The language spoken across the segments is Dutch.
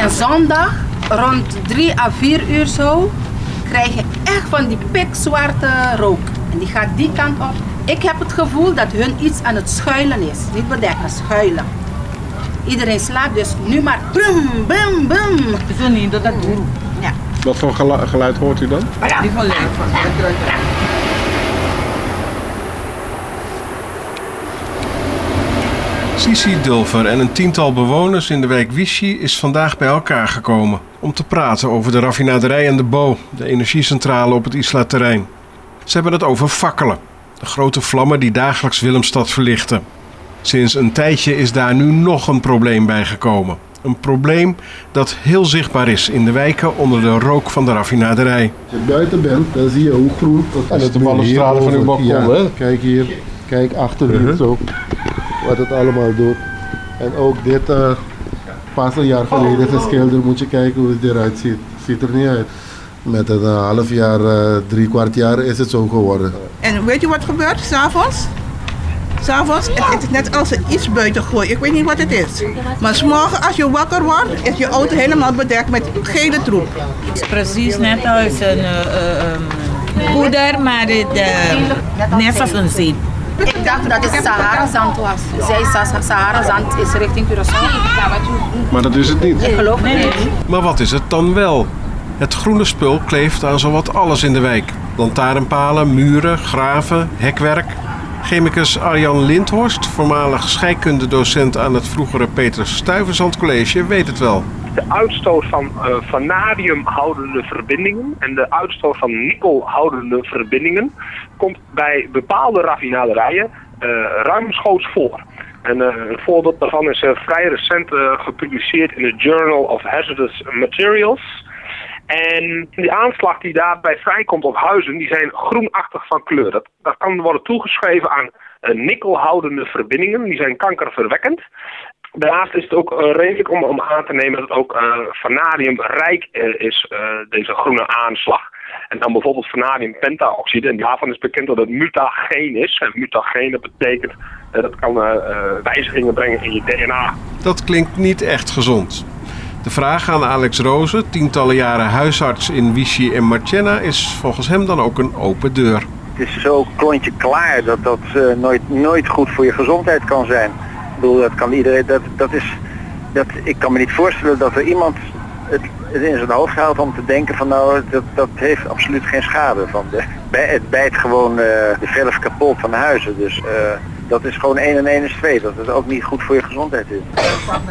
En zondag, rond 3 à 4 uur zo, krijg je echt van die pikzwarte rook. En die gaat die kant op. Ik heb het gevoel dat hun iets aan het schuilen is. Niet bedekken, schuilen. Iedereen slaapt, dus nu maar brum, brum, brum. Het is niet dat dat doen. Ja. Wat voor geluid hoort u dan? Die van Lennon. Sisi Dulfer en een tiental bewoners in de wijk Vichy is vandaag bij elkaar gekomen om te praten over de raffinaderij en de Bo, de energiecentrale op het Isla-terrein. Ze hebben het over fakkelen, de grote vlammen die dagelijks Willemstad verlichten. Sinds een tijdje is daar nu nog een probleem bij gekomen. Een probleem dat heel zichtbaar is in de wijken onder de rook van de raffinaderij. Als je buiten bent, dan zie je hoe groen En dat de balustrade van uw balkon, hè? Kijk hier, kijk achter hier zo, wat het allemaal doet. En ook dit, pas een jaar geleden geschilderd, moet je kijken hoe het eruit ziet. Ziet er niet uit. Met een half jaar, 3/4 jaar is het zo geworden. En weet je wat gebeurt s'avonds? S'avonds, het is net als er iets buiten gooien. Ik weet niet wat het is. Maar 's morgens als je wakker wordt, is je auto helemaal bedekt met gele troep. Het is precies net als een poeder, maar net als een zeep. Ik dacht dat het Sahara-zand was. Zij zei Sahara-zand is richting Curaçao. Maar dat is het niet. Ik geloof het niet. Maar wat is het dan wel? Het groene spul kleeft aan zowat alles in de wijk. Lantaarnpalen, muren, graven, hekwerk. Chemicus Arjan Lindhorst, voormalig scheikundedocent aan het vroegere Petrus Stuyvesant College, weet het wel. De uitstoot van vanadiumhoudende verbindingen en de uitstoot van nikkelhoudende verbindingen komt bij bepaalde raffinaderijen ruimschoots voor. En een voorbeeld daarvan is vrij recent gepubliceerd in de Journal of Hazardous Materials. En die aanslag die daarbij vrijkomt op huizen, die zijn groenachtig van kleur. Dat kan worden toegeschreven aan nikkelhoudende verbindingen, die zijn kankerverwekkend. Daarnaast is het ook redelijk om aan te nemen dat het ook vanadiumrijk is, deze groene aanslag. En dan bijvoorbeeld vanadiumpentaoxide, en daarvan is bekend dat het mutageen is. En mutageen, dat betekent dat kan wijzigingen brengen in je DNA. Dat klinkt niet echt gezond. De vraag aan Alex Rozen, tientallen jaren huisarts in Vichy en Marchena, is volgens hem dan ook een open deur. Het is zo klontje klaar dat nooit goed voor je gezondheid kan zijn. Ik bedoel, dat kan iedereen, ik kan me niet voorstellen dat er iemand het in zijn hoofd haalt om te denken van nou, dat heeft absoluut geen schade. Het bijt gewoon de verf kapot van de huizen, dus dat is gewoon 1 en 1 is 2, dat het ook niet goed voor je gezondheid is.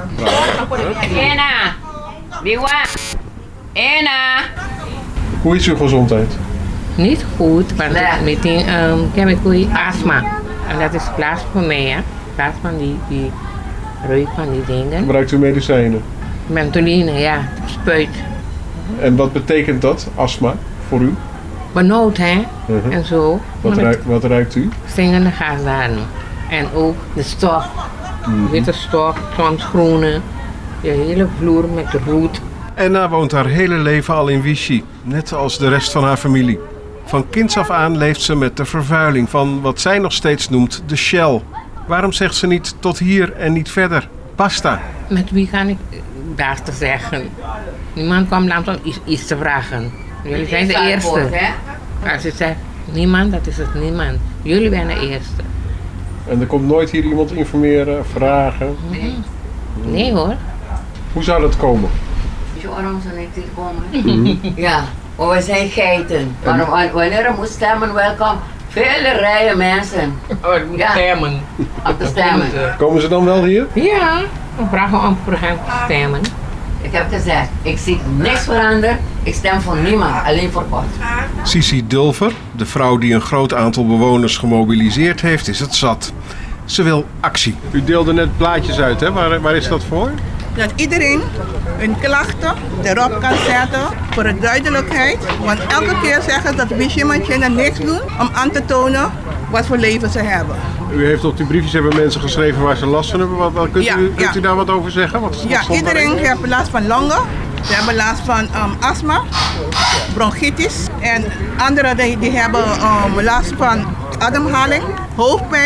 Ena, Biwa, Ena. Hoe is uw gezondheid? Niet goed, want ik heb astma. En dat is plaats voor mij, hè. Plaats van die reuk van die dingen. Gebruikt u medicijnen? Mentoline, ja, spuit. En wat betekent dat, astma, voor u? Benauwd, hè, en zo. Wat ruikt u? Stinkende gasdaden. En ook de stof. Witte stof, soms groene. De hele vloer met roet. Enna woont haar hele leven al in Vichy, net als de rest van haar familie. Van kinds af aan leeft ze met de vervuiling van wat zij nog steeds noemt de Shell. Waarom zegt ze niet tot hier en niet verder? Basta. Met wie ga ik daar te zeggen? Niemand kwam langs om iets te vragen. Jullie zijn de eerste. Als je zegt niemand, dat is het niemand. Jullie zijn de eerste. En er komt nooit hier iemand informeren, vragen? Nee hoor. Hoe zou dat komen? Waarom zou ik komen? Ja, maar we zijn geiten. Wanneer er moet stemmen, welkom. Vele rijen mensen. Stemmen. Op te stemmen. Komen ze dan wel hier? Ja, we vragen om voor hem te stemmen. Ik heb gezegd, ik zie niks veranderen. Ik stem voor niemand, alleen voor God. Sisi Dulfer, de vrouw die een groot aantal bewoners gemobiliseerd heeft, is het zat. Ze wil actie. U deelde net plaatjes uit, hè? Waar is dat voor? Dat iedereen hun klachten erop kan zetten voor de duidelijkheid. Want elke keer zeggen dat Vichy Marchena niks doen om aan te tonen wat voor leven ze hebben. U heeft op die briefjes hebben mensen geschreven waar ze last van hebben. Kunt u daar wat over zeggen? Iedereen heeft last van longen. Ze hebben last van astma, bronchitis. En anderen die hebben last van ademhaling, hoofdpijn,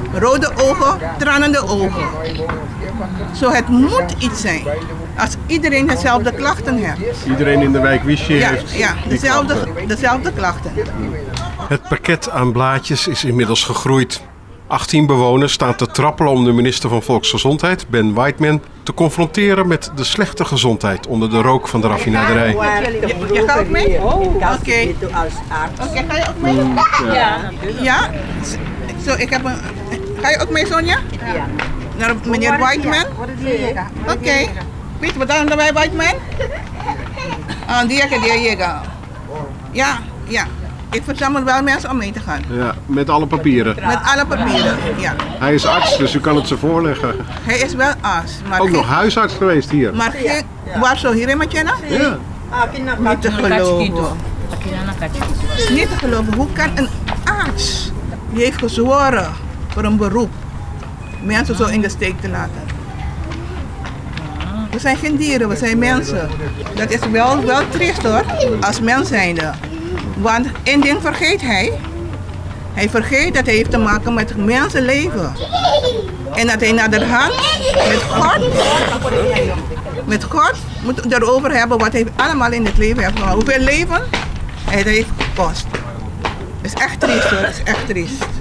rode ogen, tranende ogen. Zo, het moet iets zijn. Als iedereen dezelfde klachten heeft. Iedereen in de wijk Vichy heeft dezelfde klachten. Het pakket aan blaadjes is inmiddels gegroeid. 18 bewoners staan te trappelen om de minister van Volksgezondheid, Ben Whiteman, te confronteren met de slechte gezondheid onder de rook van de raffinaderij. Je gaat ook mee? Oké, ga je ook mee? Ja, natuurlijk. Ja? Zo, ga je ook mee, Sonja? Ja. Naar meneer Whiteman? Oké. Weet je wat dan bij Whiteman? Die llega. Ja. Ik verzamel wel mensen om mee te gaan. Ja, met alle papieren. Met alle papieren, ja. Hij is arts, dus u kan het ze voorleggen. Hij is wel arts. Maar ook nog huisarts geweest hier. Maar waar zo hier in Matjena? Ja. Niet te geloven. Niet te geloven. Hoe kan een arts die heeft gezworen voor een beroep mensen zo in de steek te laten? We zijn geen dieren, we zijn mensen. Dat is wel triest hoor, als mens zijnde. Want één ding vergeet hij. Hij vergeet dat hij heeft te maken met mensenleven. En dat hij naar de hand met God moet erover hebben wat hij allemaal in het leven heeft gehad. Hoeveel leven hij heeft gekost. Het is echt triest hoor, het is echt triest.